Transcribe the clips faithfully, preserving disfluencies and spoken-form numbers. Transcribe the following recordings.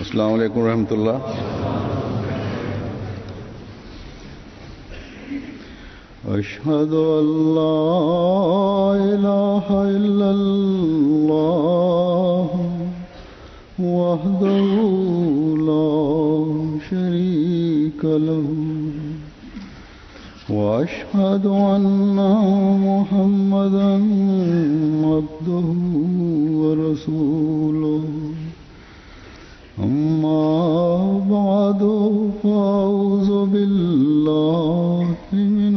السلام علیکم ورحمۃ اللہ. اشہد ان لا الہ الا اللہ وحدہ لا شریک لہ واشہد ان محمدا عبدہ ورسولہ. اما بعد فاعوذ باللہ من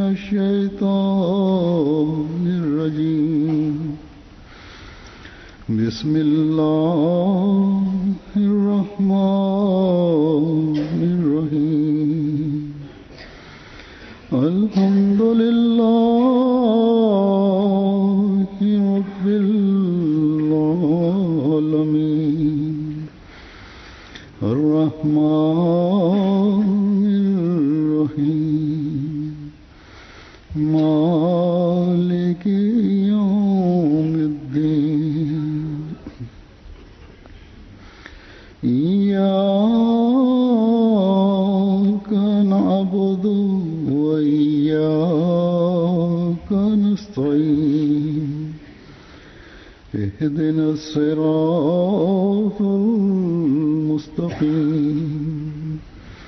الشیطان الرجیم. بسم اللہ الرحمن الرحیم. الحمد للہ رب العالمین الرحمن الرحیم مالک یوم الدین. ایاک نعبد وإياك نستعين. اهدنا الصراط المستقيم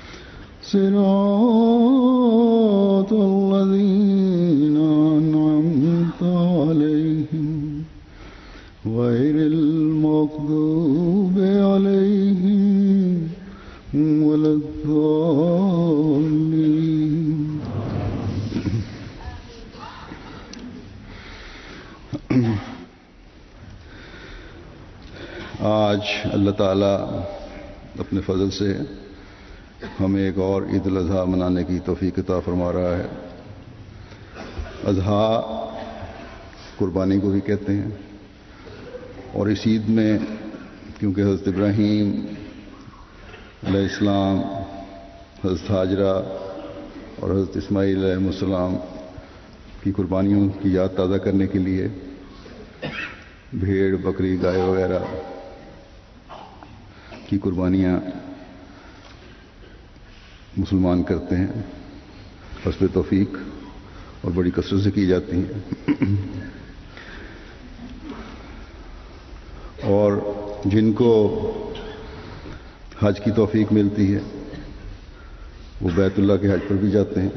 صراط الذين أنعمت عليهم غير المغضوب عليهم ولا الضالين. آج اللہ تعالیٰ اپنے فضل سے ہمیں ایک اور عید الاضحیٰ منانے کی توفیق عطا فرما رہا ہے. اضحیٰ قربانی کو بھی کہتے ہیں، اور اس عید میں کیونکہ حضرت ابراہیم علیہ السلام، حضرت حاجرہ اور حضرت اسماعیل علیہ السلام کی قربانیوں کی یاد تازہ کرنے کے لیے بھیڑ، بکری، گائے وغیرہ کی قربانیاں مسلمان کرتے ہیں، حسب توفیق اور بڑی کثرت سے کی جاتی ہیں. اور جن کو حج کی توفیق ملتی ہے وہ بیت اللہ کے حج پر بھی جاتے ہیں،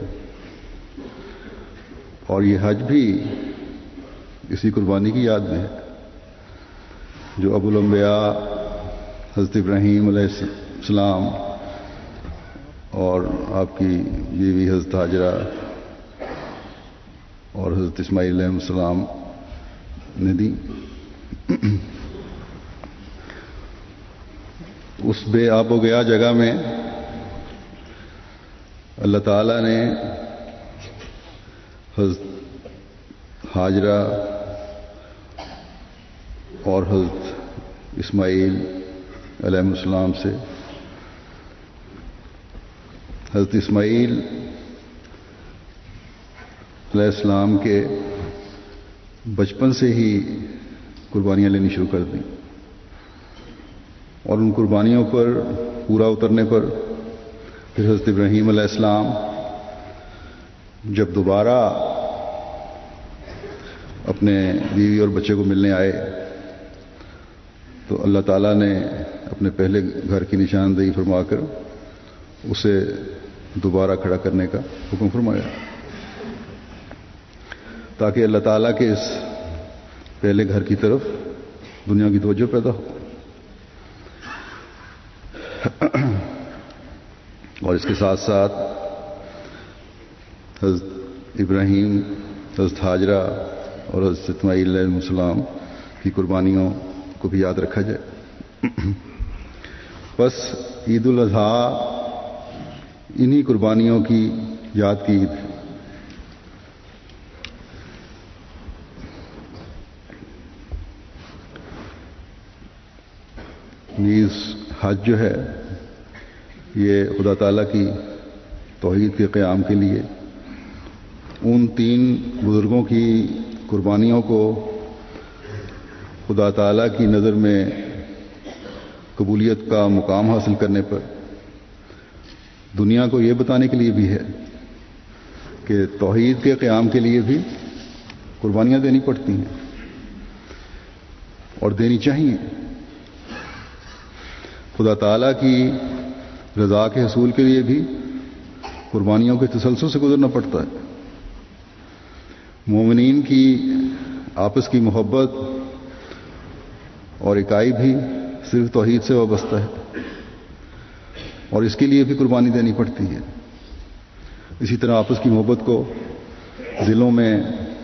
اور یہ حج بھی اسی قربانی کی یاد میں ہے جو ابو الانبیاء حضرت ابراہیم علیہ السلام اور آپ کی بیوی حضرت حاجرہ اور حضرت اسماعیل علیہ السلام نے دی. اس بے آب و گیا جگہ میں اللہ تعالیٰ نے حضرت حاجرہ اور حضرت اسماعیل علیہ السلام سے، حضرت اسماعیل علیہ السلام کے بچپن سے ہی قربانیاں لینی شروع کر دیں، اور ان قربانیوں پر پورا اترنے پر پھر حضرت ابراہیم علیہ السلام جب دوبارہ اپنے بیوی اور بچے کو ملنے آئے تو اللہ تعالیٰ نے اپنے پہلے گھر کی نشاندہی فرما کر اسے دوبارہ کھڑا کرنے کا حکم فرمایا، تاکہ اللہ تعالیٰ کے اس پہلے گھر کی طرف دنیا کی توجہ پیدا ہو. اور اس کے ساتھ ساتھ حضرت ابراہیم، حضرت حاجرہ اور حضرت اسماعیل علیہ السلام کی قربانیوں کو بھی یاد رکھا جائے. بس عید الاضحیٰ انہی قربانیوں کی یاد کی عید ہے. نیز حج جو ہے یہ خدا تعالیٰ کی توحید کے قیام کے لیے ان تین بزرگوں کی قربانیوں کو خدا تعالیٰ کی نظر میں قبولیت کا مقام حاصل کرنے پر دنیا کو یہ بتانے کے لیے بھی ہے کہ توحید کے قیام کے لیے بھی قربانیاں دینی پڑتی ہیں اور دینی چاہیے. خدا تعالیٰ کی رضا کے حصول کے لیے بھی قربانیوں کے تسلسل سے گزرنا پڑتا ہے. مومنین کی آپس کی محبت اور اکائی بھی صرف توحید سے وابستہ ہے اور اس کے لیے بھی قربانی دینی پڑتی ہے. اسی طرح آپس کی محبت کو دلوں میں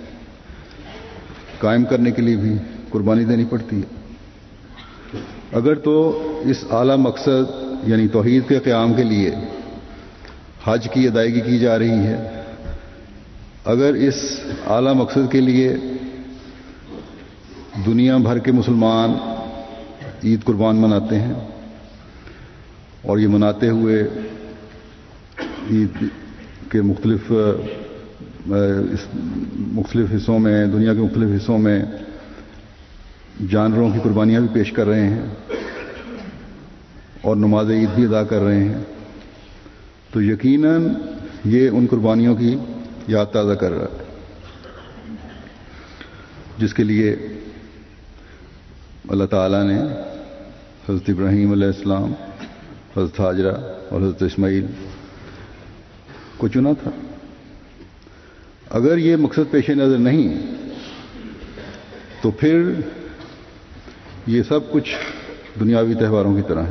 قائم کرنے کے لیے بھی قربانی دینی پڑتی ہے. اگر تو اس اعلیٰ مقصد یعنی توحید کے قیام کے لیے حج کی ادائیگی کی جا رہی ہے، اگر اس اعلیٰ مقصد کے لیے دنیا بھر کے مسلمان عید قربان مناتے ہیں اور یہ مناتے ہوئے عید کے مختلف مختلف حصوں میں، دنیا کے مختلف حصوں میں جانوروں کی قربانیاں بھی پیش کر رہے ہیں اور نماز عید بھی ادا کر رہے ہیں، تو یقیناً یہ ان قربانیوں کی یاد تازہ کر رہا ہے جس کے لیے اللہ تعالیٰ نے حضرت ابراہیم علیہ السلام، حضرت ہاجرہ اور حضرت اسماعیل کو چنا تھا. اگر یہ مقصد پیش نظر نہیں تو پھر یہ سب کچھ دنیاوی تہواروں کی طرح ہے.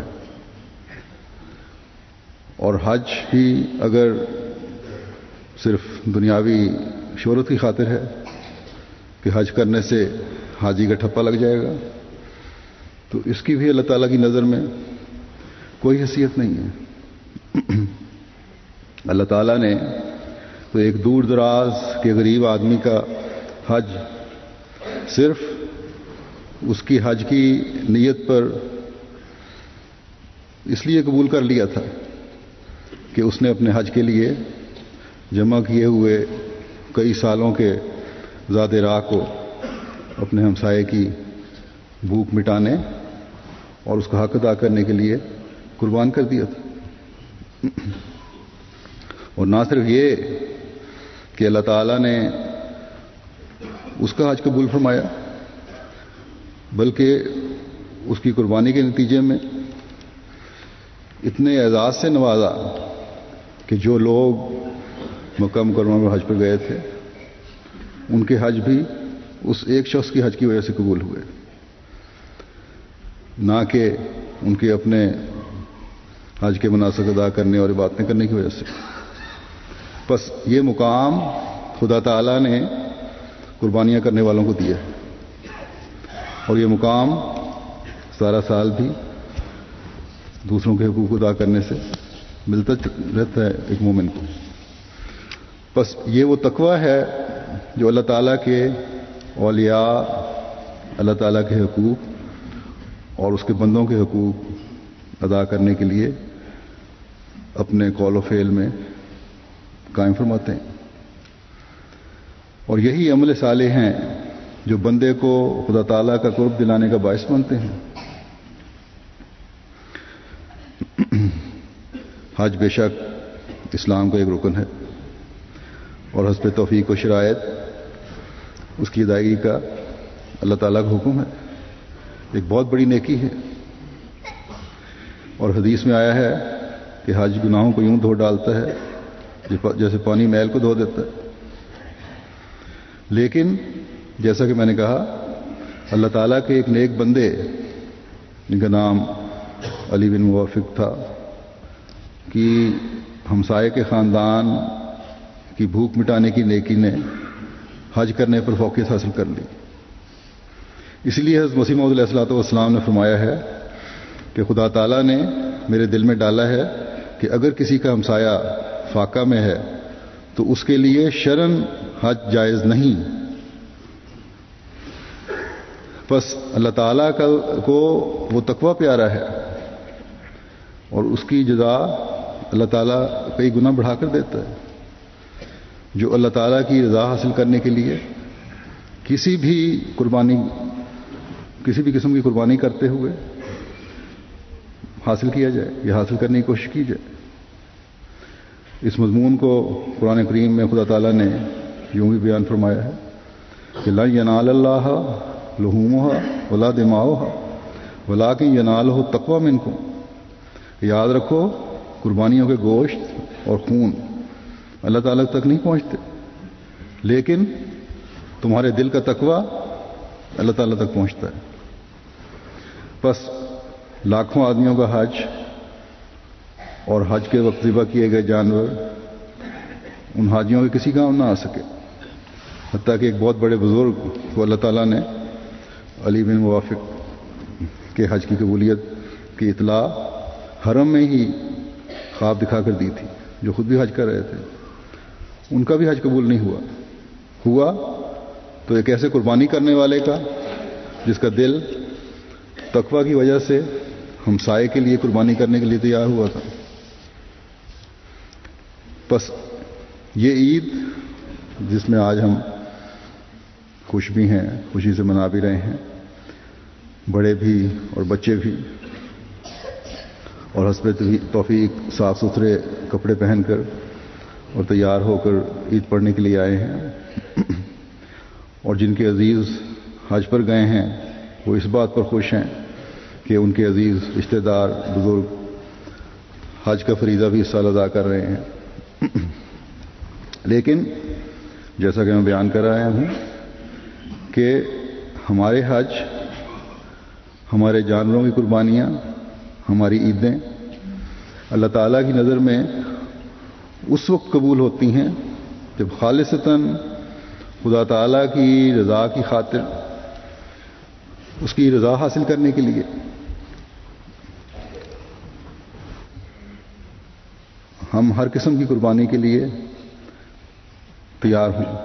اور حج بھی اگر صرف دنیاوی شہرت کی خاطر ہے کہ حج کرنے سے حاجی کا ٹھپا لگ جائے گا، تو اس کی بھی اللہ تعالیٰ کی نظر میں کوئی حیثیت نہیں ہے. اللہ تعالیٰ نے تو ایک دور دراز کے غریب آدمی کا حج صرف اس کی حج کی نیت پر اس لیے قبول کر لیا تھا کہ اس نے اپنے حج کے لیے جمع کیے ہوئے کئی سالوں کے زاد راہ کو اپنے ہمسائے کی بھوک مٹانے اور اس کا حق ادا کرنے کے لیے قربان کر دیا تھا. اور نہ صرف یہ کہ اللہ تعالیٰ نے اس کا حج قبول فرمایا، بلکہ اس کی قربانی کے نتیجے میں اتنے اعزاز سے نوازا کہ جو لوگ مکہ مکرمہ میں حج پر گئے تھے ان کے حج بھی اس ایک شخص کی حج کی وجہ سے قبول ہوئے، نہ کہ ان کے اپنے حج کے مناسک ادا کرنے اور عبادتیں کرنے کی وجہ سے. بس یہ مقام خدا تعالیٰ نے قربانیاں کرنے والوں کو دیا ہے اور یہ مقام سارا سال بھی دوسروں کے حقوق ادا کرنے سے ملتا رہتا ہے ایک مومن کو. بس یہ وہ تقوی ہے جو اللہ تعالیٰ کے اولیاء، اللہ تعالیٰ کے حقوق اور اس کے بندوں کے حقوق ادا کرنے کے لیے اپنے قول و فعل میں قائم فرماتے ہیں. اور یہی عمل صالح ہیں جو بندے کو خدا تعالیٰ کا قرب دلانے کا باعث بنتے ہیں. حج بے شک اسلام کا ایک رکن ہے اور حسب توفیق و شرائط اس کی ادائیگی کا اللہ تعالیٰ کا حکم ہے. ایک بہت بڑی نیکی ہے اور حدیث میں آیا ہے کہ حج گناہوں کو یوں دھو ڈالتا ہے جیسے پانی میل کو دھو دیتا ہے. لیکن جیسا کہ میں نے کہا، اللہ تعالیٰ کے ایک نیک بندے جن کا نام علی بن موافق تھا کہ ہمسائے کے خاندان کی بھوک مٹانے کی نیکی نے حج کرنے پر فوقیت حاصل کر لی. اس لیے حضرت مسیح موعود علیہ الصلوۃ والسلام نے فرمایا ہے کہ خدا تعالیٰ نے میرے دل میں ڈالا ہے کہ اگر کسی کا ہمسایہ فاقہ میں ہے تو اس کے لیے شرعاً حج جائز نہیں. بس اللہ تعالیٰ کا کو وہ تقوی پیارا ہے اور اس کی جزا اللہ تعالیٰ کئی گنا بڑھا کر دیتا ہے. جو اللہ تعالیٰ کی رضا حاصل کرنے کے لیے کسی بھی قربانی کسی بھی قسم کی قربانی کرتے ہوئے حاصل کیا جائے یا حاصل کرنے کی کوشش کی جائے. اس مضمون کو قرآن کریم میں خدا تعالیٰ نے یوں بھی بیان فرمایا ہے کہ لن ینال اللہ لحومها ولا دماؤها ولکن ینالہ التقوی منکم. یاد رکھو قربانیوں کے گوشت اور خون اللہ تعالیٰ تک نہیں پہنچتے، لیکن تمہارے دل کا تقوی اللہ تعالیٰ تک پہنچتا ہے. بس لاکھوں آدمیوں کا حج اور حج کے وقت ذبح کیے گئے جانور ان حاجیوں کے کسی کام نہ آ سکے، حتیٰ کہ ایک بہت بڑے بزرگ کو اللہ تعالیٰ نے علی بن موافق کے حج کی قبولیت کی اطلاع حرم میں ہی خواب دکھا کر دی تھی، جو خود بھی حج کر رہے تھے. ان کا بھی حج قبول نہیں ہوا ہوا تو ایک ایسے قربانی کرنے والے کا جس کا دل تقوی کی وجہ سے ہمسائے کے لیے قربانی کرنے کے لیے تیار ہوا تھا. بس یہ عید جس میں آج ہم خوش بھی ہیں، خوشی سے منا بھی رہے ہیں، بڑے بھی اور بچے بھی، اور حسب توفیق صاف ستھرے کپڑے پہن کر اور تیار ہو کر عید پڑھنے کے لیے آئے ہیں. اور جن کے عزیز حج پر گئے ہیں وہ اس بات پر خوش ہیں کہ ان کے عزیز رشتہ دار بزرگ حج کا فریضہ بھی اس سال ادا کر رہے ہیں. لیکن جیسا کہ میں بیان کر رہا ہوں کہ ہمارے حج، ہمارے جانوروں کی قربانیاں، ہماری عیدیں اللہ تعالیٰ کی نظر میں اس وقت قبول ہوتی ہیں جب خالصتاً خدا تعالیٰ کی رضا کی خاطر، اس کی رضا حاصل کرنے کے لیے ہم ہر قسم کی قربانی کے لیے تیار ہوں.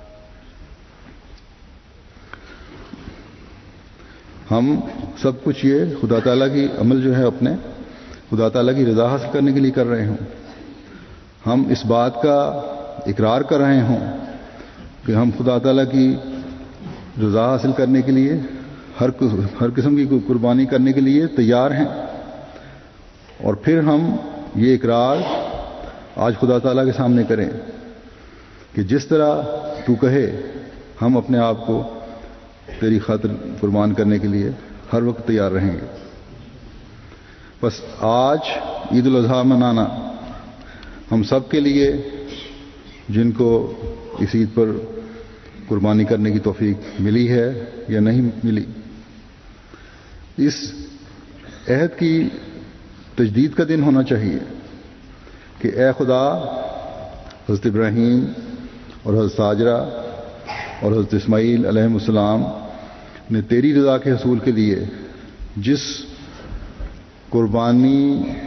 ہم سب کچھ یہ خدا تعالیٰ کی عمل جو ہے اپنے خدا تعالیٰ کی رضا حاصل کرنے کے لیے کر رہے ہوں. ہم اس بات کا اقرار کر رہے ہوں کہ ہم خدا تعالیٰ کی رضا حاصل کرنے کے لیے ہر ہر قسم کی قربانی کرنے کے لیے تیار ہیں. اور پھر ہم یہ اقرار آج خدا تعالیٰ کے سامنے کریں کہ جس طرح تو کہے ہم اپنے آپ کو تیری خاطر قربان کرنے کے لیے ہر وقت تیار رہیں گے. بس آج عید الاضحیٰ منانا ہم سب کے لیے، جن کو اس عید پر قربانی کرنے کی توفیق ملی ہے یا نہیں ملی، اس عہد کی تجدید کا دن ہونا چاہیے کہ اے خدا، حضرت ابراہیم اور حضرت ہاجرہ اور حضرت اسماعیل علیہ السلام نے تیری رضا کے حصول کے لیے جس قربانی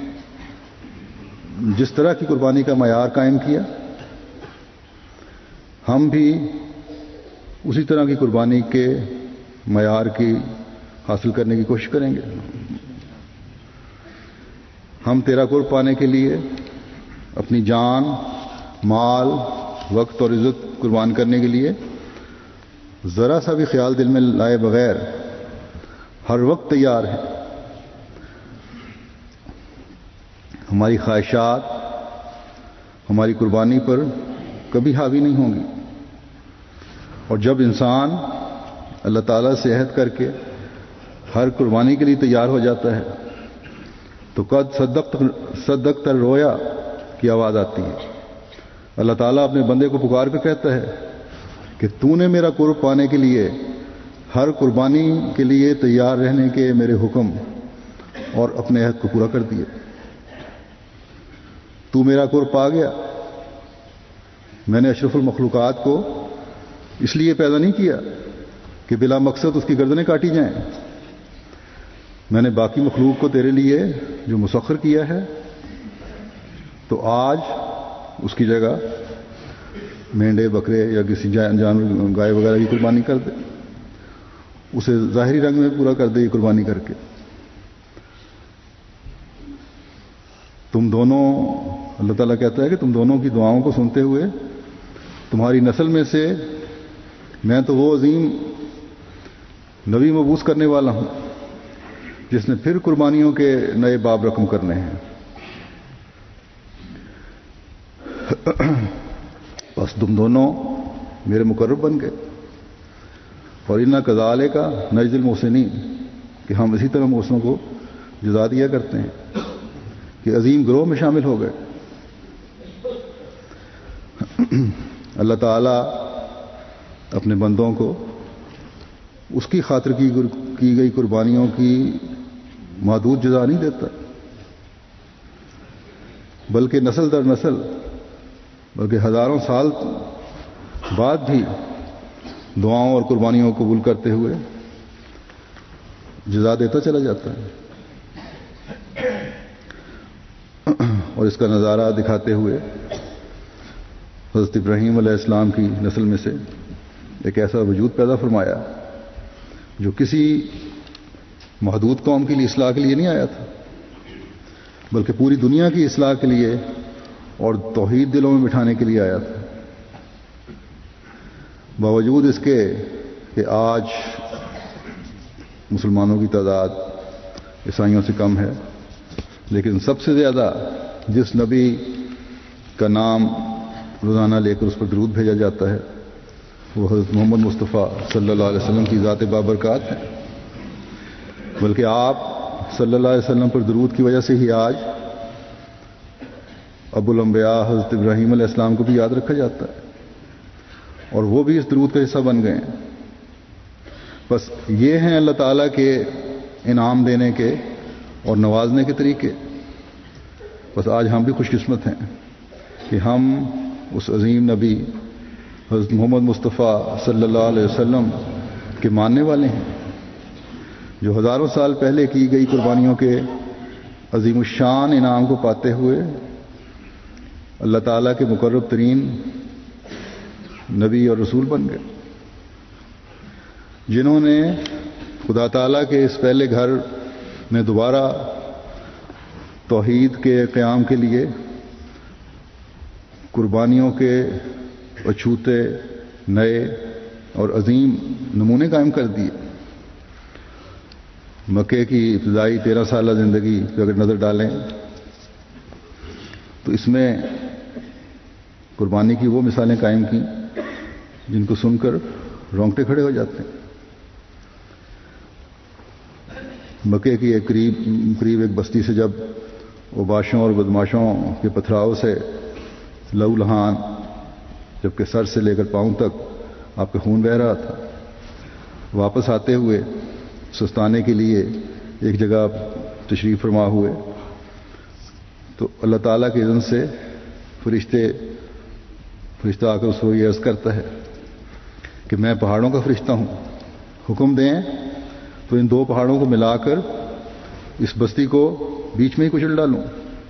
جس طرح کی قربانی کا معیار قائم کیا، ہم بھی اسی طرح کی قربانی کے معیار کی حاصل کرنے کی کوشش کریں گے. ہم تیرا قرب پانے کے لیے اپنی جان، مال، وقت اور عزت قربان کرنے کے لیے ذرا سا بھی خیال دل میں لائے بغیر ہر وقت تیار ہیں. ہماری خواہشات ہماری قربانی پر کبھی حاوی نہیں ہوں گی. اور جب انسان اللہ تعالیٰ سے عہد کر کے ہر قربانی کے لیے تیار ہو جاتا ہے تو قد صدقت صدقت رویا کی آواز آتی ہے. اللہ تعالیٰ اپنے بندے کو پکار کر کہتا ہے کہ تو نے میرا قرب پانے کے لیے ہر قربانی کے لیے تیار رہنے کے میرے حکم اور اپنے عہد کو پورا کر دیا. تو میرا قرب پا گیا. میں نے اشرف المخلوقات کو اس لیے پیدا نہیں کیا کہ بلا مقصد اس کی گردنیں کاٹی جائیں. میں نے باقی مخلوق کو تیرے لیے جو مسخر کیا ہے، تو آج اس کی جگہ مینڈے، بکرے یا کسی جانور، گائے وغیرہ کی قربانی کر دے، اسے ظاہری رنگ میں پورا کر دے یہ قربانی کر کے. تم دونوں، اللہ تعالیٰ کہتا ہے کہ تم دونوں کی دعاؤں کو سنتے ہوئے تمہاری نسل میں سے میں تو وہ عظیم نبی مبعوث کرنے والا ہوں جس نے پھر قربانیوں کے نئے باب رقم کرنے ہیں. بس تم دونوں میرے مقرب بن گئے. اور انا کذالے کا نجزی المحسنین کہ ہم اسی طرح محسنوں کو جزا دیا کرتے ہیں کہ عظیم گروہ میں شامل ہو گئے. اللہ تعالیٰ اپنے بندوں کو اس کی خاطر کی کی گئی قربانیوں کی محدود جزا نہیں دیتا، بلکہ نسل در نسل، بلکہ ہزاروں سال بعد بھی دعاؤں اور قربانیوں کو قبول کرتے ہوئے جزا دیتا چلا جاتا ہے. اور اس کا نظارہ دکھاتے ہوئے حضرت ابراہیم علیہ السلام کی نسل میں سے ایک ایسا وجود پیدا فرمایا جو کسی محدود قوم کے لیے اصلاح کے لیے نہیں آیا تھا، بلکہ پوری دنیا کی اصلاح کے لیے اور توحید دلوں میں بٹھانے کے لیے آیا تھا. باوجود اس کے کہ آج مسلمانوں کی تعداد عیسائیوں سے کم ہے، لیکن سب سے زیادہ جس نبی کا نام روزانہ لے کر اس پر درود بھیجا جاتا ہے وہ حضرت محمد مصطفیٰ صلی اللہ علیہ وسلم کی ذات بابرکات ہے. بلکہ آپ صلی اللہ علیہ وسلم پر درود کی وجہ سے ہی آج ابو الانبیاء حضرت ابراہیم علیہ السلام کو بھی یاد رکھا جاتا ہے، اور وہ بھی اس درود کا حصہ بن گئے ہیں. بس یہ ہیں اللہ تعالیٰ کے انعام دینے کے اور نوازنے کے طریقے. بس آج ہم بھی خوش قسمت ہیں کہ ہم اس عظیم نبی حضرت محمد مصطفیٰ صلی اللہ علیہ وسلم کے ماننے والے ہیں، جو ہزاروں سال پہلے کی گئی قربانیوں کے عظیم الشان انعام کو پاتے ہوئے اللہ تعالیٰ کے مقرب ترین نبی اور رسول بن گئے، جنہوں نے خدا تعالیٰ کے اس پہلے گھر میں دوبارہ توحید کے قیام کے لیے قربانیوں کے اچھوتے نئے اور عظیم نمونے قائم کر دیے. مکے کی ابتدائی تیرہ سالہ زندگی پہ اگر نظر ڈالیں تو اس میں قربانی کی وہ مثالیں قائم کی جن کو سن کر رونگٹے کھڑے ہو جاتے ہیں. مکے کی ایک قریب قریب ایک بستی سے جب اوباشوں اور بدماشوں کے پتھراؤ سے لہو لہان جبکہ سر سے لے کر پاؤں تک آپ کا خون بہہ رہا تھا، واپس آتے ہوئے سستانے کے لیے ایک جگہ تشریف فرما ہوئے تو اللہ تعالیٰ کے اذن سے فرشتے فرشتہ آ کر اس کو یہ عرض کرتا ہے کہ میں پہاڑوں کا فرشتہ ہوں، حکم دیں تو ان دو پہاڑوں کو ملا کر اس بستی کو بیچ میں ہی کچل ڈالوں.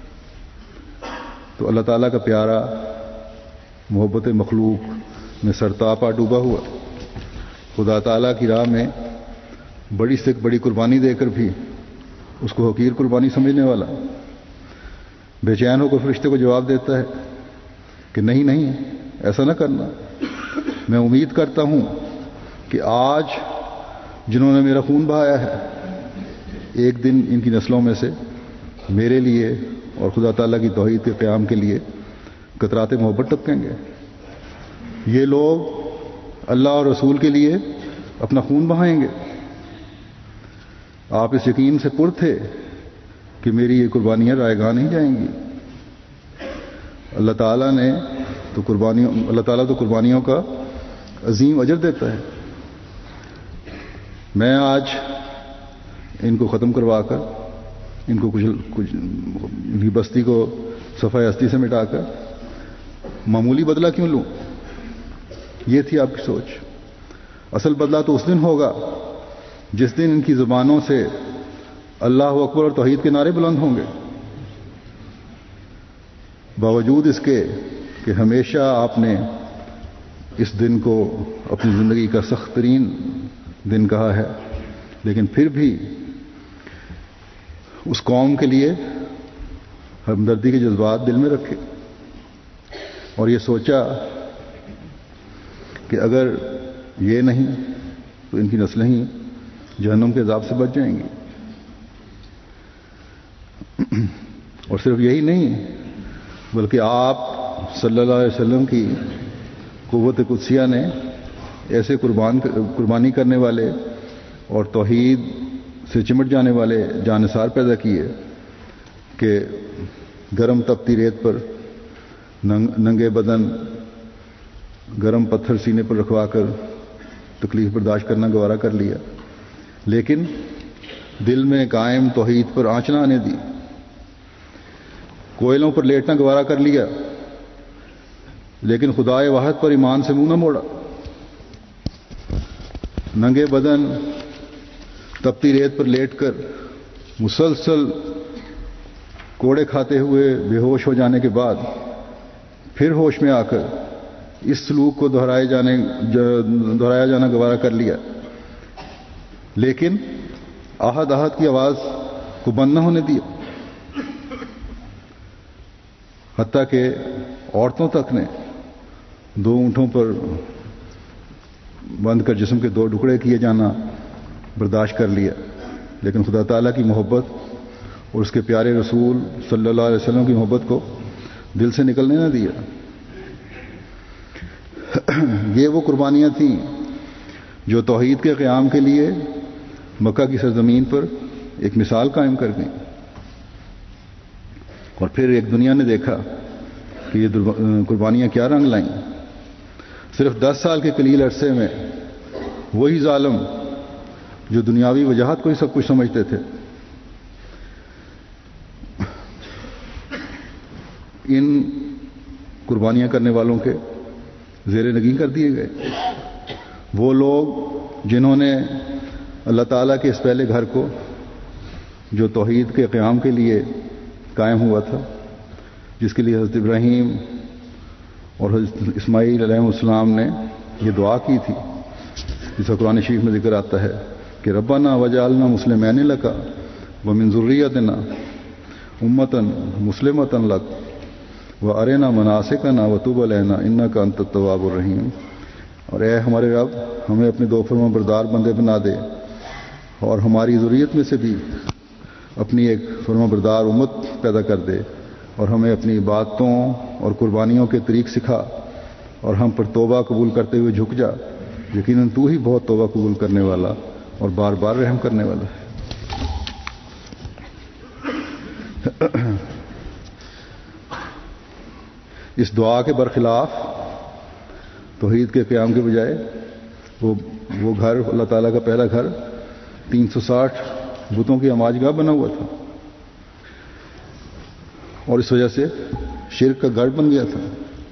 تو اللہ تعالیٰ کا پیارا محبت مخلوق میں سرتاپا ڈوبا ہوا خدا تعالیٰ کی راہ میں بڑی سے بڑی قربانی دے کر بھی اس کو حقیر قربانی سمجھنے والا بے چین ہو کر فرشتے کو جواب دیتا ہے کہ نہیں نہیں ایسا نہ کرنا. میں امید کرتا ہوں کہ آج جنہوں نے میرا خون بہایا ہے ایک دن ان کی نسلوں میں سے میرے لیے اور خدا تعالیٰ کی توحید کے قیام کے لیے قطرات محبت ٹپکیں گے. یہ لوگ اللہ اور رسول کے لیے اپنا خون بہائیں گے. آپ اس یقین سے پر تھے کہ میری یہ قربانیاں رائے گاہ نہیں جائیں گی. اللہ تعالیٰ نے تو قربانیوں اللہ تعالیٰ تو قربانیوں کا عظیم اجر دیتا ہے. میں آج ان کو ختم کروا کر ان کو کچھ کچھ ان کی بستی کو صفحہ ہستی سے مٹا کر معمولی بدلہ کیوں لوں؟ یہ تھی آپ کی سوچ. اصل بدلہ تو اس دن ہوگا جس دن ان کی زبانوں سے اللہ اکبر اور توحید کے نعرے بلند ہوں گے. باوجود اس کے کہ ہمیشہ آپ نے اس دن کو اپنی زندگی کا سخت ترین دن کہا ہے، لیکن پھر بھی اس قوم کے لیے ہمدردی کے جذبات دل میں رکھے اور یہ سوچا کہ اگر یہ نہیں تو ان کی نسلیں ہی جہنم کے عذاب سے بچ جائیں گی. اور صرف یہی نہیں بلکہ آپ صلی اللہ علیہ وسلم کی قوت قدسیہ نے ایسے قربان قربانی کرنے والے اور توحید سے چمٹ جانے والے جانثار پیدا کیے کہ گرم تپتی ریت پر ننگے بدن گرم پتھر سینے پر رکھوا کر تکلیف برداشت کرنا گوارا کر لیا، لیکن دل میں قائم توحید پر آنچ نہ آنے دی، کوئلوں پر لیٹنا گوارا کر لیا، لیکن خدائے واحد پر ایمان سے منہ نہ موڑا، ننگے بدن تپتی ریت پر لیٹ کر مسلسل کوڑے کھاتے ہوئے بے ہوش ہو جانے کے بعد پھر ہوش میں آ کر اس سلوک کو دہرائے جانے دہرایا جانا گوارا کر لیا، لیکن آہد آہد کی آواز کو بند نہ ہونے دیا، حتیٰ کہ عورتوں تک نے دو اونٹوں پر بند کر جسم کے دو ٹکڑے کیے جانا برداشت کر لیا، لیکن خدا تعالیٰ کی محبت اور اس کے پیارے رسول صلی اللہ علیہ وسلم کی محبت کو دل سے نکلنے نہ دیا۔ یہ وہ قربانیاں تھیں جو توحید کے قیام کے لیے مکہ کی سرزمین پر ایک مثال قائم کر گئیں، اور پھر ایک دنیا نے دیکھا کہ یہ قربانیاں کیا رنگ لائیں۔ صرف دس سال کے قلیل عرصے میں وہی ظالم جو دنیاوی وجاہت کو ہی سب کچھ سمجھتے تھے، ان قربانیاں کرنے والوں کے زیر نگین کر دیے گئے۔ وہ لوگ جنہوں نے اللہ تعالیٰ کے اس پہلے گھر کو جو توحید کے قیام کے لیے قائم ہوا تھا، جس کے لیے حضرت ابراہیم اور حضرت اسماعیل علیہ السلام نے یہ دعا کی تھی، جس کا قرآن شریف میں ذکر آتا ہے کہ ربنا وجعلنا مسلمین لک ومن ذریتنا امۃ مسلمۃ لک وارنا مناسکنا وتب علینا انک انت التواب الرحیم۔ اور اے ہمارے رب، ہمیں اپنے دو فرما بردار بندے بنا دے، اور ہماری ذریت میں سے بھی اپنی ایک فرما بردار امت پیدا کر دے، اور ہمیں اپنی عبادتوں اور قربانیوں کے طریق سکھا، اور ہم پر توبہ قبول کرتے ہوئے جھک جا، یقیناً تو ہی بہت توبہ قبول کرنے والا اور بار بار رحم کرنے والا ہے۔ اس دعا کے برخلاف توحید کے قیام کے بجائے وہ وہ گھر، اللہ تعالیٰ کا پہلا گھر، تین سو ساٹھ بتوں کی ہماج گاہ بنا ہوا تھا، اور اس وجہ سے شرک کا گڑھ بن گیا تھا۔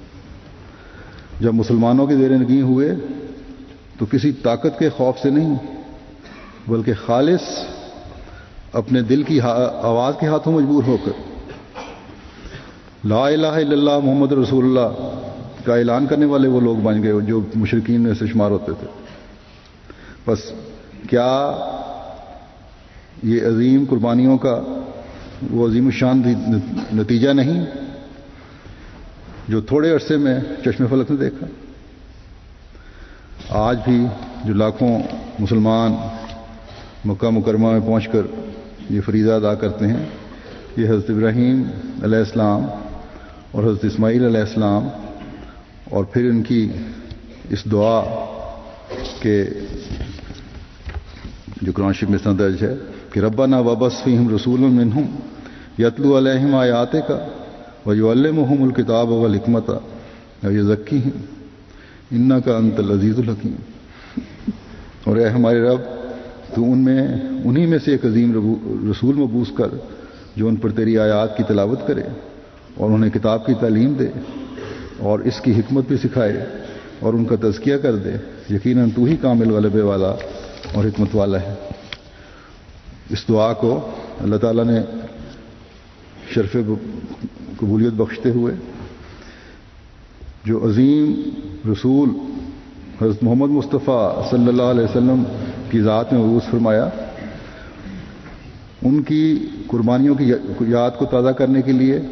جب مسلمانوں کے زیر نگین ہوئے تو کسی طاقت کے خوف سے نہیں، بلکہ خالص اپنے دل کی آواز کے ہاتھوں مجبور ہو کر لا الہ الا اللہ محمد رسول اللہ کا اعلان کرنے والے وہ لوگ بن گئے جو مشرکین میں سے شمار ہوتے تھے۔ بس کیا یہ عظیم قربانیوں کا وہ عظیم الشان نتیجہ نہیں جو تھوڑے عرصے میں چشم فلک نے دیکھا؟ آج بھی جو لاکھوں مسلمان مکہ مکرمہ میں پہنچ کر یہ فریضہ ادا کرتے ہیں، یہ حضرت ابراہیم علیہ السلام اور حضرت اسماعیل علیہ السلام اور پھر ان کی اس دعا کے جو قرآن شریف میں اس طرح درج ہے کہ ربنا وبعث فیہم رسولا منہم یتلو علیہم آیاتک ویعلمہم الکتاب والحکمۃ ویزکیہم انک انت العزیز الحکیم۔ اور اے ہمارے رب، تو ان میں انہی میں سے ایک عظیم رسول مبعوث کر جو ان پر تیری آیات کی تلاوت کرے اور انہیں کتاب کی تعلیم دے اور اس کی حکمت بھی سکھائے اور ان کا تزکیہ کر دے، یقیناً تو ہی کامل غلبے والا اور حکمت والا ہے۔ اس دعا کو اللہ تعالیٰ نے شرف قبولیت بخشتے ہوئے جو عظیم رسول حضرت محمد مصطفیٰ صلی اللہ علیہ وسلم کی ذات میں مبعوث فرمایا، ان کی قربانیوں کی یاد کو تازہ کرنے کے لیے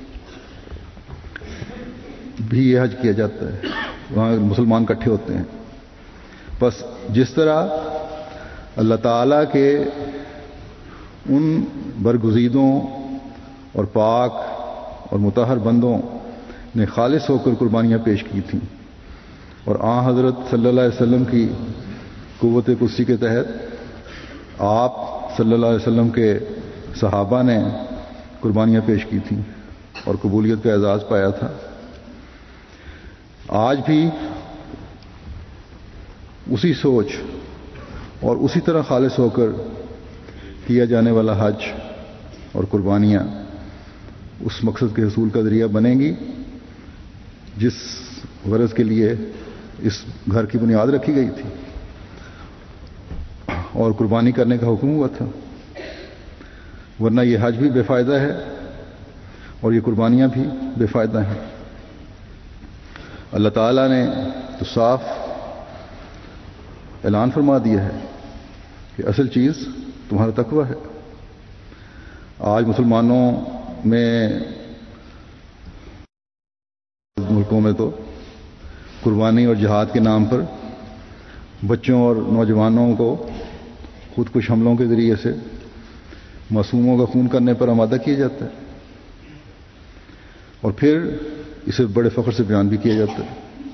بھی یہ حج کیا جاتا ہے، وہاں مسلمان اکٹھے ہوتے ہیں۔ بس جس طرح اللہ تعالیٰ کے ان برگزیدوں اور پاک اور مطہر بندوں نے خالص ہو کر قربانیاں پیش کی تھیں، اور آن حضرت صلی اللہ علیہ وسلم کی قوت قدسی کے تحت آپ صلی اللہ علیہ وسلم کے صحابہ نے قربانیاں پیش کی تھیں اور قبولیت کا اعزاز پایا تھا۔ آج بھی اسی سوچ اور اسی طرح خالص ہو کر کیا جانے والا حج اور قربانیاں اس مقصد کے حصول کا ذریعہ بنیں گی جس غرض کے لیے اس گھر کی بنیاد رکھی گئی تھی اور قربانی کرنے کا حکم ہوا تھا، ورنہ یہ حج بھی بے فائدہ ہے اور یہ قربانیاں بھی بے فائدہ ہیں۔ اللہ تعالیٰ نے تو صاف اعلان فرما دیا ہے کہ اصل چیز تمہارا تقویٰ ہے۔ آج مسلمانوں میں ملکوں میں تو قربانی اور جہاد کے نام پر بچوں اور نوجوانوں کو خودکش حملوں کے ذریعے سے معصوموں کا خون کرنے پر آمادہ کیا جاتا ہے، اور پھر اسے بڑے فخر سے بیان بھی کیا جاتا ہے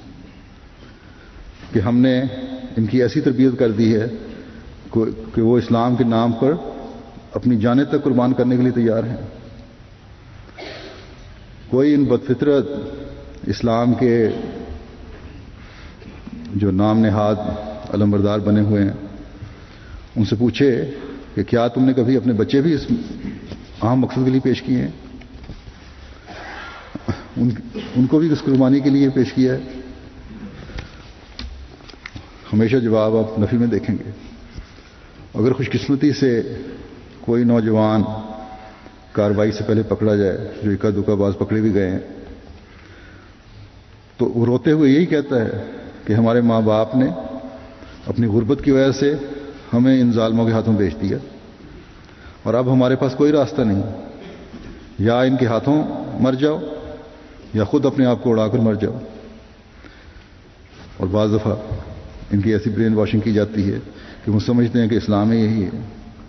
کہ ہم نے ان کی ایسی تربیت کر دی ہے کہ وہ اسلام کے نام پر اپنی جانیں تک قربان کرنے کے لیے تیار ہیں۔ کوئی ان بدفطرت اسلام کے جو نام نہاد علمبردار بنے ہوئے ہیں ان سے پوچھے کہ کیا تم نے کبھی اپنے بچے بھی اس اہم مقصد کے لیے پیش کیے ہیں؟ ان, ان کو بھی اس قربانی کے لیے پیش کیا ہے؟ ہمیشہ جواب آپ نفی میں دیکھیں گے۔ اگر خوش قسمتی سے کوئی نوجوان کارروائی سے پہلے پکڑا جائے، جو اکا دکا باز پکڑے بھی گئے ہیں، تو وہ روتے ہوئے یہی کہتا ہے کہ ہمارے ماں باپ نے اپنی غربت کی وجہ سے ہمیں ان ظالموں کے ہاتھوں بیچ دیا، اور اب ہمارے پاس کوئی راستہ نہیں، یا ان کے ہاتھوں مر جاؤ یا خود اپنے آپ کو اڑا کر مر جاؤ۔ اور بعض دفعہ ان کی ایسی برین واشنگ کی جاتی ہے کہ وہ سمجھتے ہیں کہ اسلام میں یہی ہے۔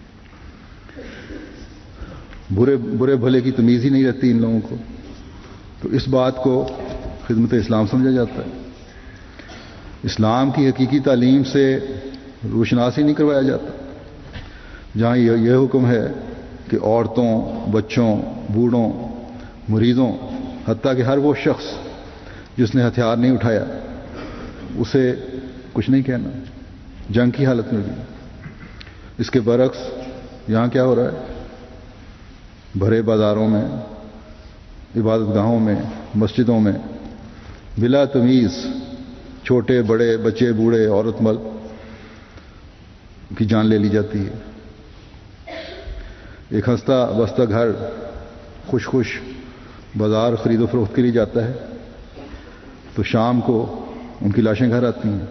برے برے بھلے کی تمیز ہی نہیں رہتی ان لوگوں کو، تو اس بات کو خدمت اسلام سمجھا جاتا ہے۔ اسلام کی حقیقی تعلیم سے روشناسی نہیں کروایا جاتا، جہاں یہ حکم ہے کہ عورتوں، بچوں، بوڑھوں، مریضوں، حتیٰ کہ ہر وہ شخص جس نے ہتھیار نہیں اٹھایا اسے کچھ نہیں کہنا، جنگ کی حالت میں بھی۔ اس کے برعکس یہاں کیا ہو رہا ہے؟ بھرے بازاروں میں، عبادت گاہوں میں، مسجدوں میں بلا تمیز چھوٹے بڑے، بچے بوڑھے، عورت مرد کی جان لے لی جاتی ہے۔ ایک ہنستا بستا گھر خوش خوش بازار خرید و فروخت کے لیے جاتا ہے تو شام کو ان کی لاشیں گھر آتی ہیں۔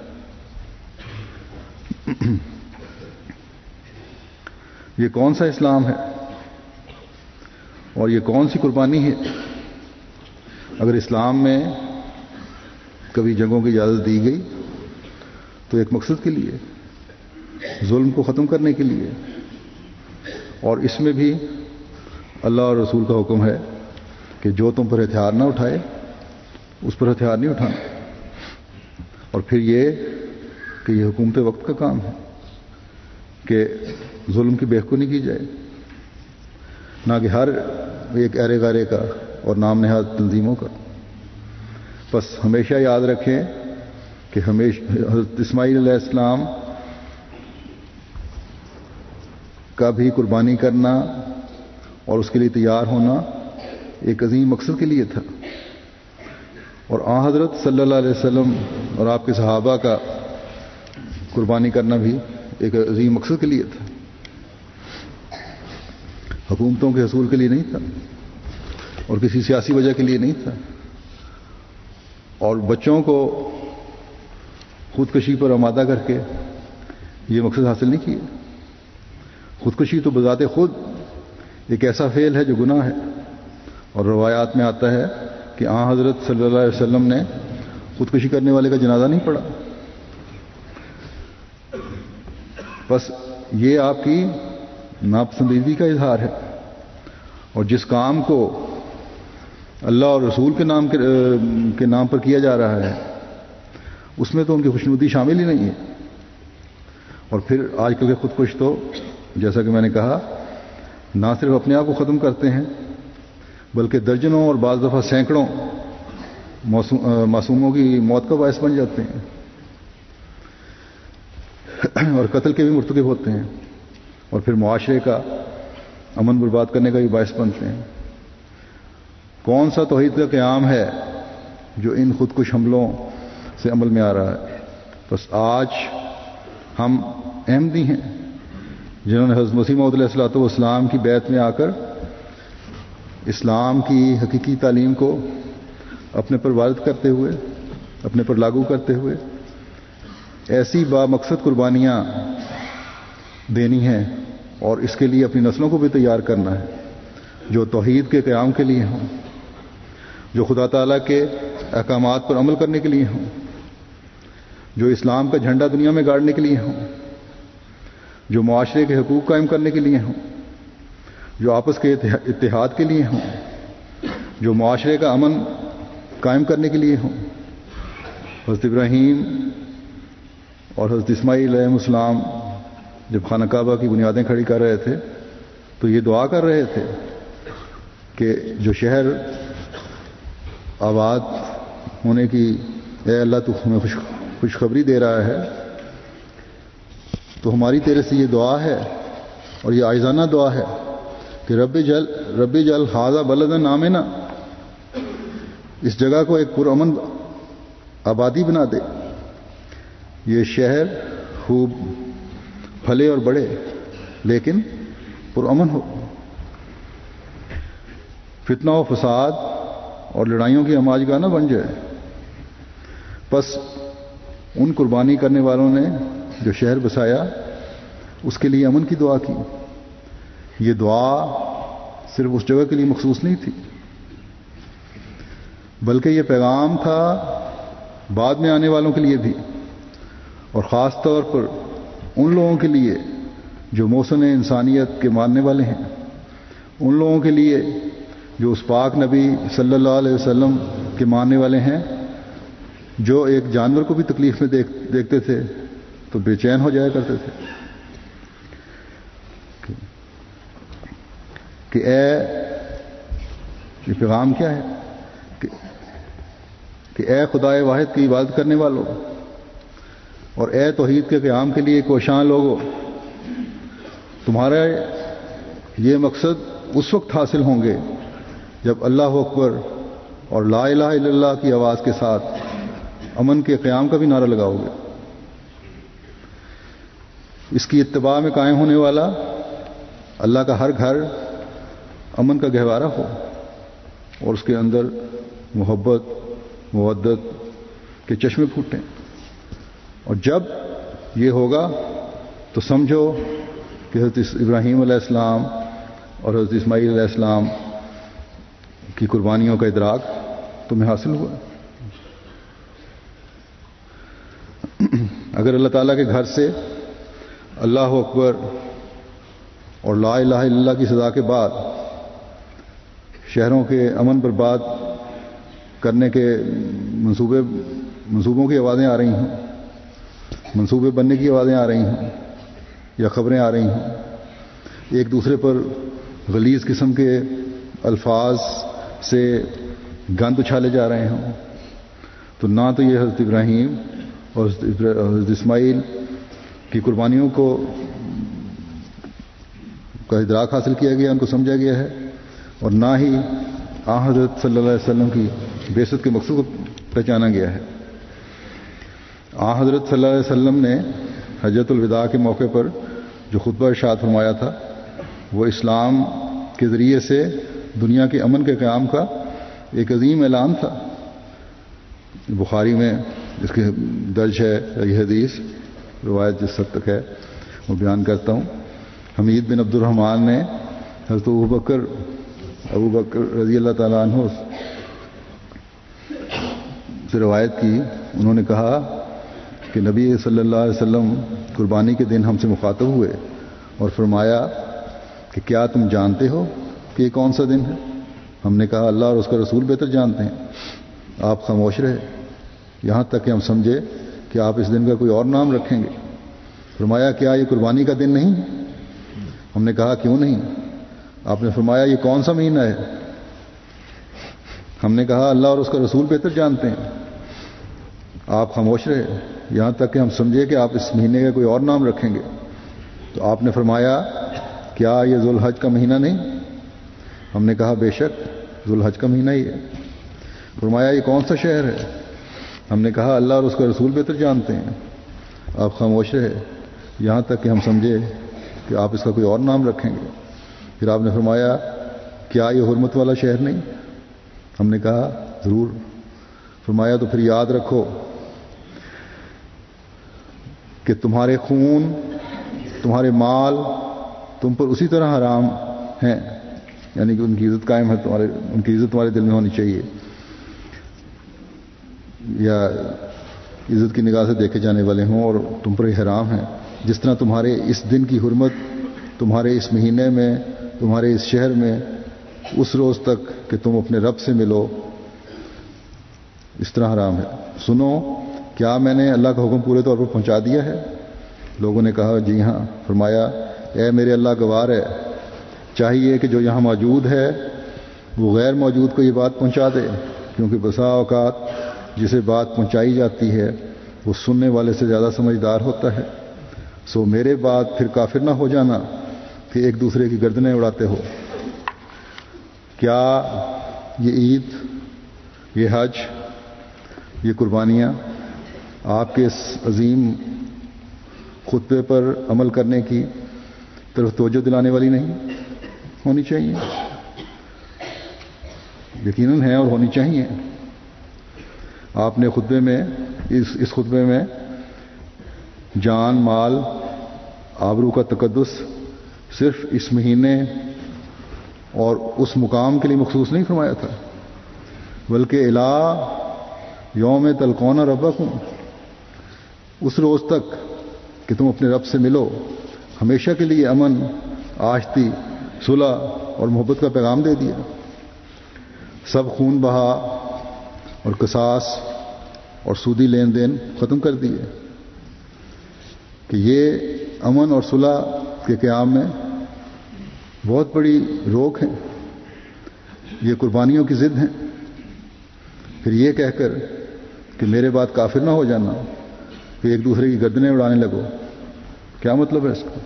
یہ کون سا اسلام ہے اور یہ کون سی قربانی ہے؟ اگر اسلام میں کبھی جنگوں کی اجازت دی گئی تو ایک مقصد کے لیے، ظلم کو ختم کرنے کے لیے، اور اس میں بھی اللہ اور رسول کا حکم ہے کہ جو تم پر ہتھیار نہ اٹھائے اس پر ہتھیار نہیں اٹھانا۔ اور پھر یہ کہ یہ حکومت وقت کا کام ہے کہ ظلم کی بےخونی کی جائے، نہ کہ ہر ایک ایرے غارے کا اور نام نہاد تنظیموں کا۔ بس ہمیشہ یاد رکھیں کہ ہمیشہ حضرت اسماعیل علیہ السلام کا بھی قربانی کرنا اور اس کے لیے تیار ہونا ایک عظیم مقصد کے لیے تھا، اور آن حضرت صلی اللہ علیہ وسلم اور آپ کے صحابہ کا قربانی کرنا بھی ایک عظیم مقصد کے لیے تھا، حکومتوں کے حصول کے لیے نہیں تھا اور کسی سیاسی وجہ کے لیے نہیں تھا۔ اور بچوں کو خودکشی پر آمادہ کر کے یہ مقصد حاصل نہیں کیا۔ خودکشی تو بذات خود ایک ایسا فعل ہے جو گناہ ہے، اور روایات میں آتا ہے کہ آن حضرت صلی اللہ علیہ وسلم نے خودکشی کرنے والے کا جنازہ نہیں پڑھا۔ بس یہ آپ کی ناپسندیدگی کا اظہار ہے، اور جس کام کو اللہ اور رسول کے نام کے نام پر کیا جا رہا ہے اس میں تو ان کی خوشنودی شامل ہی نہیں ہے. اور پھر آج کل کے خودکش تو جیسا کہ میں نے کہا نہ صرف اپنے آپ کو ختم کرتے ہیں بلکہ درجنوں اور بعض دفعہ سینکڑوں معصوموں کی موت کا باعث بن جاتے ہیں اور قتل کے بھی مرتکب ہوتے ہیں اور پھر معاشرے کا امن برباد کرنے کا بھی باعث بنتے ہیں. کون سا توحید کا قیام ہے جو ان خودکش حملوں سے عمل میں آ رہا ہے؟ بس آج ہم احمدی ہیں جنہوں نے حضرت مسیح موعود علیہ الصلوۃ والسلام کی بیعت میں آ کر اسلام کی حقیقی تعلیم کو اپنے پر وارد کرتے ہوئے اپنے پر لاگو کرتے ہوئے ایسی با مقصد قربانیاں دینی ہیں اور اس کے لیے اپنی نسلوں کو بھی تیار کرنا ہے جو توحید کے قیام کے لیے ہوں، جو خدا تعالیٰ کے احکامات پر عمل کرنے کے لیے ہوں، جو اسلام کا جھنڈا دنیا میں گاڑنے کے لیے ہوں، جو معاشرے کے حقوق قائم کرنے کے لیے ہوں، جو آپس کے اتحاد کے لیے ہوں، جو معاشرے کا امن قائم کرنے کے لیے ہوں. حضرت ابراہیم اور حضرت اسماعیل علیہ السلام جب خانہ کعبہ کی بنیادیں کھڑی کر رہے تھے تو یہ دعا کر رہے تھے کہ جو شہر آباد ہونے کی اے اللہ تو ہمیں خوش خوشخبری دے رہا ہے تو ہماری تیرے سے یہ دعا ہے اور یہ عاجزانہ دعا ہے کہ رب جل رب جل ھذا بلدن آمنا، اس جگہ کو ایک پرامن آبادی بنا دے، یہ شہر خوب پھلے اور بڑے لیکن پرامن ہو، فتنہ و فساد اور لڑائیوں کی ہماج گاہ نہ بن جائے. بس ان قربانی کرنے والوں نے جو شہر بسایا اس کے لیے امن کی دعا کی. یہ دعا صرف اس جگہ کے لیے مخصوص نہیں تھی بلکہ یہ پیغام تھا بعد میں آنے والوں کے لیے بھی، اور خاص طور پر ان لوگوں کے لیے جو محسن انسانیت کے ماننے والے ہیں، ان لوگوں کے لیے جو اس پاک نبی صلی اللہ علیہ وسلم کے ماننے والے ہیں، جو ایک جانور کو بھی تکلیف میں دیکھ دیکھتے تھے تو بے چین ہو جایا کرتے تھے کہ اے یہ پیغام کیا ہے کہ, کہ اے خدائے واحد کی عبادت کرنے والوں اور اے توحید کے قیام کے لیے کوشاں لوگوں، تمہارا یہ مقصد اس وقت حاصل ہوں گے جب اللہ اکبر اور لا الہ الا اللہ کی آواز کے ساتھ امن کے قیام کا بھی نعرہ لگاؤ گے. اس کی اتباع میں قائم ہونے والا اللہ کا ہر گھر امن کا گہوارہ ہو اور اس کے اندر محبت مودت کے چشمے پھوٹیں. اور جب یہ ہوگا تو سمجھو کہ حضرت ابراہیم علیہ السلام اور حضرت اسماعیل علیہ السلام کی قربانیوں کا ادراک تمہیں حاصل ہوا. اگر اللہ تعالیٰ کے گھر سے اللہ اکبر اور لا الہ الا اللہ کی صدا کے بعد شہروں کے امن برباد کرنے کے منصوبے منصوبوں کی آوازیں آ رہی ہیں، منصوبے بننے کی آوازیں آ رہی ہیں یا خبریں آ رہی ہیں، ایک دوسرے پر غلیظ قسم کے الفاظ سے گند اچھالے جا رہے ہوں، تو نہ تو یہ حضرت ابراہیم اور حضرت اسماعیل کی قربانیوں کو کا ادراک حاصل کیا گیا، ان کو سمجھا گیا ہے، اور نہ ہی آن حضرت صلی اللہ علیہ وسلم کی بعثت کے مقصود کو پہچانا گیا ہے. آن حضرت صلی اللہ علیہ وسلم نے حجۃ الوداع کے موقع پر جو خطبہ ارشاد فرمایا تھا وہ اسلام کے ذریعے سے دنیا کے امن کے قیام کا ایک عظیم اعلان تھا. بخاری میں اس کے درج ہے یہ حدیث، روایت جس حد تک ہے وہ بیان کرتا ہوں. حمید بن عبد الرحمن نے حضرت ابو بکر ابو بکر رضی اللہ تعالیٰ عنہ سے روایت کی. انہوں نے کہا کہ نبی صلی اللہ علیہ وسلم قربانی کے دن ہم سے مخاطب ہوئے اور فرمایا کہ کیا تم جانتے ہو کہ یہ کون سا دن ہے؟ ہم نے کہا اللہ اور اس کا رسول بہتر جانتے ہیں. آپ خاموش رہے یہاں تک کہ ہم سمجھے کہ آپ اس دن کا کوئی اور نام رکھیں گے. فرمایا کیا یہ قربانی کا دن نہیں؟ ہم نے کہا کیوں نہیں؟ آپ نے فرمایا یہ کون سا مہینہ ہے؟ ہم نے کہا اللہ اور اس کا رسول بہتر جانتے ہیں. آپ خاموش رہے یہاں تک کہ ہم سمجھے کہ آپ اس مہینے کا کوئی اور نام رکھیں گے. تو آپ نے فرمایا کیا یہ ذو الحج کا مہینہ نہیں؟ ہم نے کہا بے شک ذو الحج کا مہینہ ہی ہے. فرمایا یہ کون سا شہر ہے؟ ہم نے کہا اللہ اور اس کا رسول بہتر جانتے ہیں. آپ خاموش رہے یہاں تک کہ ہم سمجھے کہ آپ اس کا کوئی اور نام رکھیں گے. پھر آپ نے فرمایا کیا یہ حرمت والا شہر نہیں؟ ہم نے کہا ضرور. فرمایا تو پھر یاد رکھو کہ تمہارے خون تمہارے مال تم پر اسی طرح حرام ہیں، یعنی کہ ان کی عزت قائم ہے، تمہارے ان کی عزت تمہارے دل میں ہونی چاہیے، یا عزت کی نگاہ سے دیکھے جانے والے ہوں اور تم پر یہ حرام ہے، جس طرح تمہارے اس دن کی حرمت تمہارے اس مہینے میں تمہارے اس شہر میں اس روز تک کہ تم اپنے رب سے ملو اس طرح حرام ہے. سنو کیا میں نے اللہ کا حکم پورے طور پر پہنچا دیا ہے؟ لوگوں نے کہا جی ہاں. فرمایا اے میرے اللہ گوار ہے، چاہیے کہ جو یہاں موجود ہے وہ غیر موجود کو یہ بات پہنچا دے، کیونکہ بسا اوقات جسے بات پہنچائی جاتی ہے وہ سننے والے سے زیادہ سمجھدار ہوتا ہے. سو میرے بعد پھر کافر نہ ہو جانا کہ ایک دوسرے کی گردنیں اڑاتے ہو. کیا یہ عید، یہ حج، یہ قربانیاں آپ کے اس عظیم خطبے پر عمل کرنے کی طرف توجہ دلانے والی نہیں ہونی چاہیے؟ یقیناً ہیں اور ہونی چاہیے. آپ نے خطبے میں اس اس خطبے میں جان، مال، آبرو کا تقدس صرف اس مہینے اور اس مقام کے لیے مخصوص نہیں فرمایا تھا، بلکہ الہ یوم تلقون ربکم، اس روز تک کہ تم اپنے رب سے ملو، ہمیشہ کے لیے امن، آشتی، صلح اور محبت کا پیغام دے دیا. سب خون بہا اور قصاص اور سودی لین دین ختم کر دیے کہ یہ امن اور صلح کے قیام میں بہت بڑی روک ہے. یہ قربانیوں کی ضد ہیں. پھر یہ کہہ کر کہ میرے بعد کافر نہ ہو جانا کہ ایک دوسرے کی گردنیں اڑانے لگو، کیا مطلب ہے اس کا؟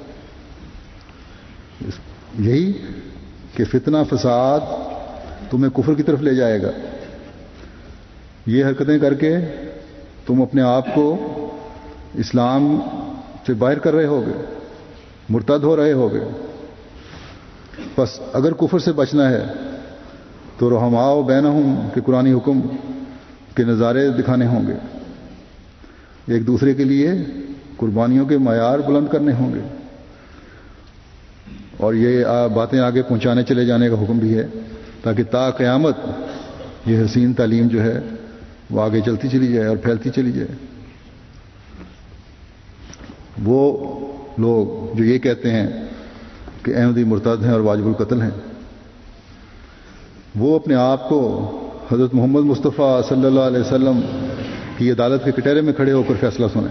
یہی کہ فتنہ فساد تمہیں کفر کی طرف لے جائے گا. یہ حرکتیں کر کے تم اپنے آپ کو اسلام سے باہر کر رہے ہوگے، مرتد ہو رہے ہوگے. بس اگر کفر سے بچنا ہے تو رحماء بینہم کہ قرآنی حکم کے نظارے دکھانے ہوں گے، ایک دوسرے کے لیے قربانیوں کے معیار بلند کرنے ہوں گے، اور یہ باتیں آگے پہنچانے چلے جانے کا حکم بھی ہے تاکہ تا قیامت یہ حسین تعلیم جو ہے وہ آگے چلتی چلی جائے اور پھیلتی چلی جائے. وہ لوگ جو یہ کہتے ہیں کہ احمدی مرتد ہیں اور واجب القتل ہیں، وہ اپنے آپ کو حضرت محمد مصطفیٰ صلی اللہ علیہ وسلم کی عدالت کے کٹہرے میں کھڑے ہو کر فیصلہ سنیں.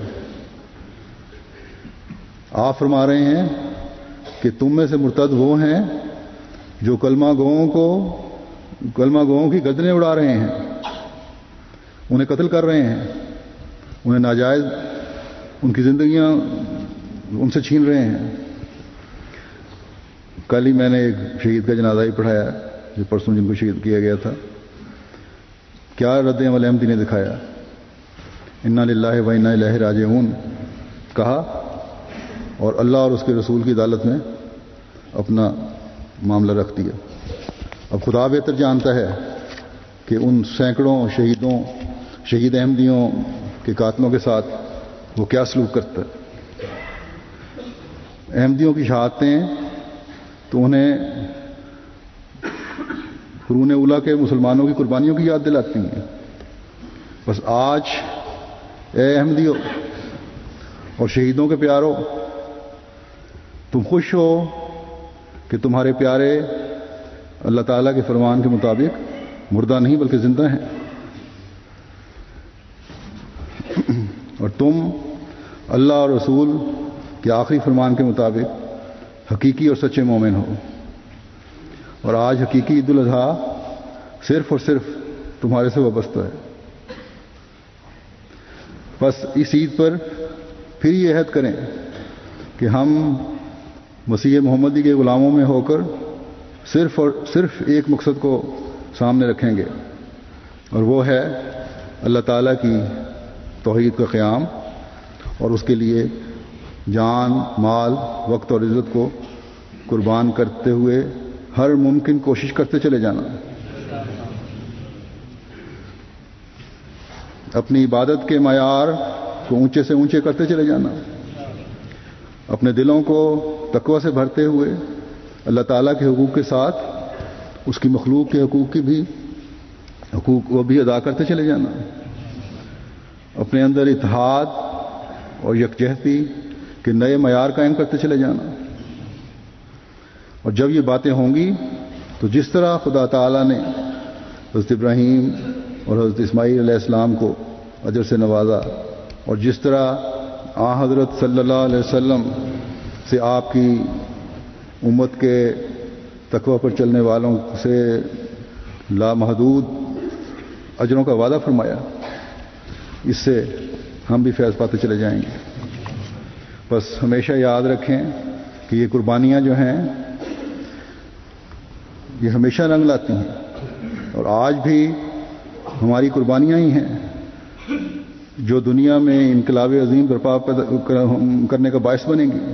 آپ فرما رہے ہیں کہ تم میں سے مرتد وہ ہیں جو کلمہ گوؤں کو کلمہ گوؤں کی گردنیں اڑا رہے ہیں، انہیں قتل کر رہے ہیں، انہیں ناجائز ان کی زندگیاں ان سے چھین رہے ہیں. کل ہی میں نے ایک شہید کا جنازہ ہی پڑھایا جو پرسوں جن کو شہید کیا گیا تھا. کیا رد عمل احمدی نے دکھایا؟ انا للہ و انا الیہ راجعون کہا اور اللہ اور اس کے رسول کی عدالت میں اپنا معاملہ رکھ دیا. اب خدا بہتر جانتا ہے کہ ان سینکڑوں شہیدوں شہید احمدیوں کے قاتلوں کے ساتھ وہ کیا سلوک کرتا ہے. احمدیوں کی شہادتیں تو انہیں قرون اولیٰ کے مسلمانوں کی قربانیوں کی یاد دلاتی ہیں. بس آج اے احمدیوں اور شہیدوں کے پیارو، تم خوش ہو کہ تمہارے پیارے اللہ تعالیٰ کے فرمان کے مطابق مردہ نہیں بلکہ زندہ ہیں، اور تم اللہ اور رسول کے آخری فرمان کے مطابق حقیقی اور سچے مومن ہو، اور آج حقیقی عید الاضحیٰ صرف اور صرف تمہارے سے وابستہ ہے۔ بس اس عید پر پھر یہ عہد کریں کہ ہم مسیح محمدی کے غلاموں میں ہو کر صرف اور صرف ایک مقصد کو سامنے رکھیں گے، اور وہ ہے اللہ تعالیٰ کی توحید کا قیام، اور اس کے لیے جان، مال، وقت اور عزت کو قربان کرتے ہوئے ہر ممکن کوشش کرتے چلے جانا، اپنی عبادت کے معیار کو اونچے سے اونچے کرتے چلے جانا، اپنے دلوں کو تقوی سے بھرتے ہوئے اللہ تعالیٰ کے حقوق کے ساتھ اس کی مخلوق کے حقوق کی بھی حقوق وہ بھی ادا کرتے چلے جانا، اپنے اندر اتحاد اور یکجہتی کے نئے معیار قائم کرتے چلے جانا۔ اور جب یہ باتیں ہوں گی تو جس طرح خدا تعالیٰ نے حضرت ابراہیم اور حضرت اسماعیل علیہ السلام کو اجر سے نوازا، اور جس طرح آ حضرت صلی اللہ علیہ وسلم سے آپ کی امت کے تقوی پر چلنے والوں سے لامحدود اجروں کا وعدہ فرمایا، اس سے ہم بھی فیض پاتے چلے جائیں گے۔ بس ہمیشہ یاد رکھیں کہ یہ قربانیاں جو ہیں یہ ہمیشہ رنگ لاتی ہیں، اور آج بھی ہماری قربانیاں ہی ہیں جو دنیا میں انقلاب عظیم برپا کرنے کا باعث بنیں گی۔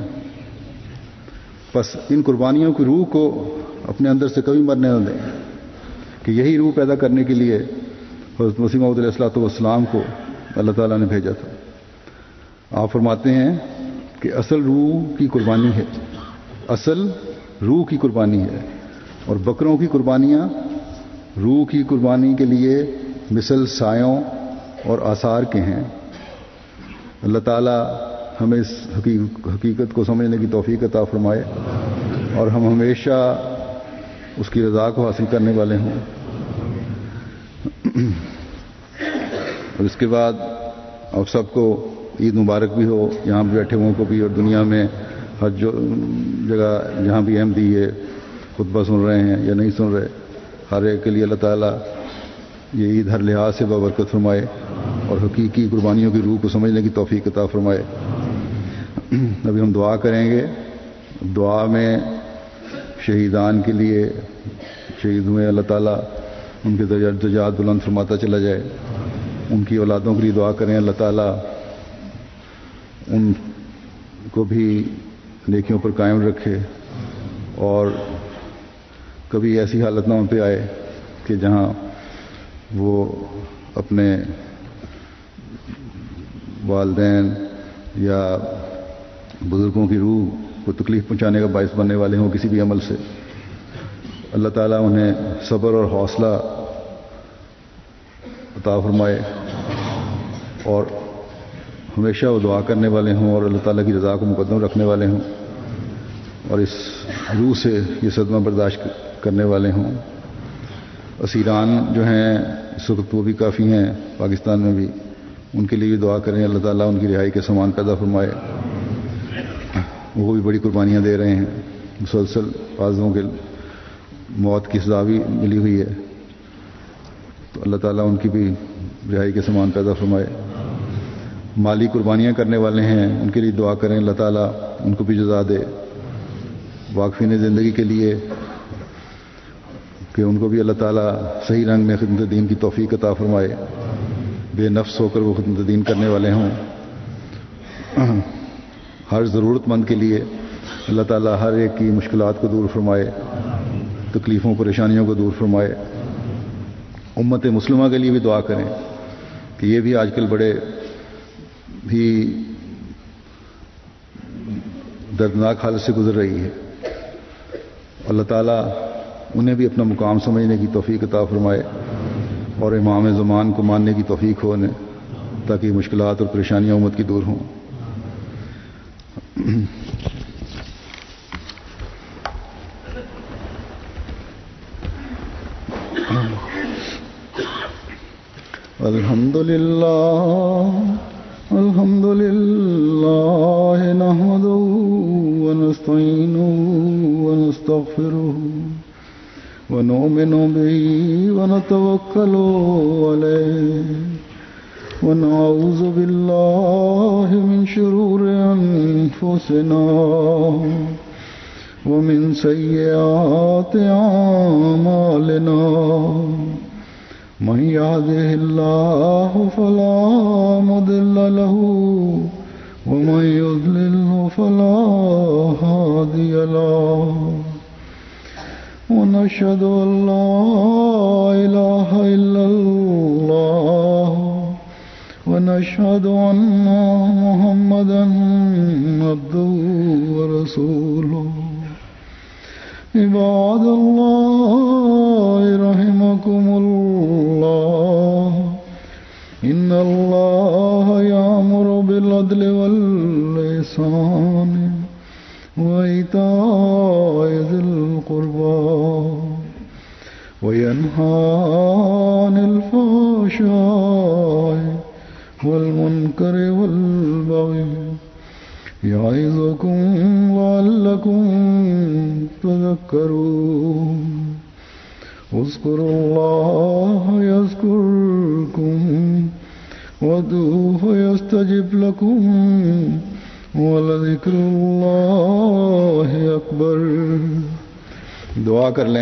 بس ان قربانیوں کی روح کو اپنے اندر سے کبھی مرنے نہ دیں، کہ یہی روح پیدا کرنے کے لیے حضرت مسیح موعود علیہ الصلوۃ والسلام کو اللہ تعالیٰ نے بھیجا تھا۔ آپ فرماتے ہیں کہ اصل روح کی قربانی ہے، اصل روح کی قربانی ہے، اور بکروں کی قربانیاں روح کی قربانی کے لیے مثل سایوں اور آثار کے ہیں۔ اللہ تعالیٰ ہمیں اس حقیقت کو سمجھنے کی توفیق عطا فرمائے، اور ہم ہمیشہ اس کی رضا کو حاصل کرنے والے ہوں۔ اور اس کے بعد آپ سب کو عید مبارک بھی ہو، یہاں بیٹھے ہوں کو بھی، اور دنیا میں ہر جو جگہ جہاں بھی احمدی یہ خطبہ سن رہے ہیں یا نہیں سن رہے، ہر ایک کے لیے اللہ تعالیٰ یہ عید ہر لحاظ سے بابرکت فرمائے، اور حقیقی قربانیوں کی روح کو سمجھنے کی توفیق عطا فرمائے۔ ابھی ہم دعا کریں گے، دعا میں شہیدان کے لیے، شہید ہوئے اللہ تعالیٰ ان کے درجات بلند فرماتا چلا جائے، ان کی اولادوں کے لیے دعا کریں، اللہ تعالیٰ ان کو بھی نیکیوں پر قائم رکھے، اور کبھی ایسی حالت نہ ان پہ آئے کہ جہاں وہ اپنے والدین یا بزرگوں کی روح کو تکلیف پہنچانے کا باعث بننے والے ہوں کسی بھی عمل سے۔ اللہ تعالیٰ انہیں صبر اور حوصلہ عطا فرمائے، اور ہمیشہ وہ دعا کرنے والے ہوں اور اللہ تعالیٰ کی رضا کو مقدم رکھنے والے ہوں، اور اس روح سے یہ صدمہ برداشت کرنے والے ہوں۔ اسیران جو ہیں اس وقت وہ بھی کافی ہیں پاکستان میں بھی، ان کے لیے بھی دعا کریں، اللہ تعالیٰ ان کی رہائی کے سامان پیدا فرمائے۔ وہ بھی بڑی قربانیاں دے رہے ہیں، مسلسل بعضوں کے موت کی سزا بھی ملی ہوئی ہے، تو اللہ تعالیٰ ان کی بھی رہائی کے سامان پیدا فرمائے۔ مالی قربانیاں کرنے والے ہیں ان کے لیے دعا کریں، اللہ تعالیٰ ان کو بھی جزا دے۔ واقفین زندگی کے لیے کہ ان کو بھی اللہ تعالیٰ صحیح رنگ میں خدمت دین کی توفیق عطا فرمائے، بے نفس ہو کر وہ خدمت دین کرنے والے ہوں۔ ہر ضرورت مند کے لیے اللہ تعالیٰ ہر ایک کی مشکلات کو دور فرمائے، تکلیفوں پریشانیوں کو دور فرمائے۔ امت مسلمہ کے لیے بھی دعا کریں کہ یہ بھی آج کل بڑے بھی دردناک حالت سے گزر رہی ہے، اللہ تعالیٰ انہیں بھی اپنا مقام سمجھنے کی توفیق عطا فرمائے، اور امام زمان کو ماننے کی توفیق ہو انہیں، تاکہ مشکلات اور پریشانیاں امت کی دور ہوں۔ الحمد لله الحمد لله نحمده ونستعينه ونستغفره ونؤمن به ونتوكل عليه ونعوذ بالله من شرور أنفسنا ومن سيئات أعمالنا من يهده الله فلا مضل له ومن يضلل فلا هادي له ونشهد أن لا إله إلا الله ونشهد أن محمدا عبده ورسوله عباد الله رحمكم الله إن الله يأمر بالعدل والإحسان وإيتاء ذي القربى وينهى عن الفحشاء والمنكر والبغي يعظكم لعلكم تذكرون اذكروا الله يذكركم وادعوه يستجب لكم ولذكر اللہ اکبر. دعا کر لیں.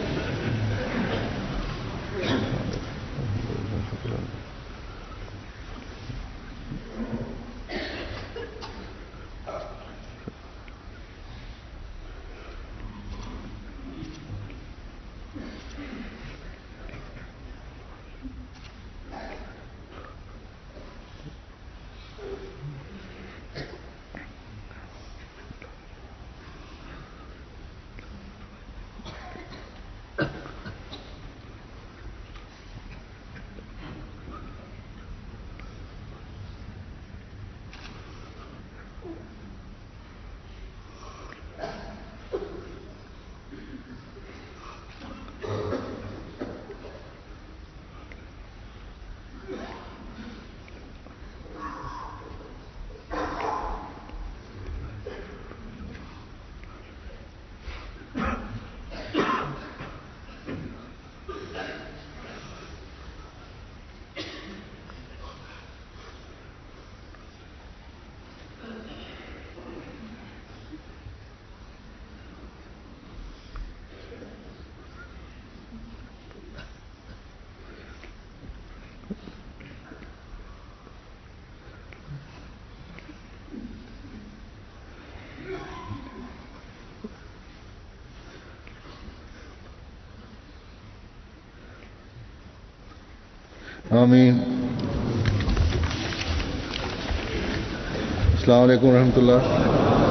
آمین. السلام علیکم ورحمۃ اللہ.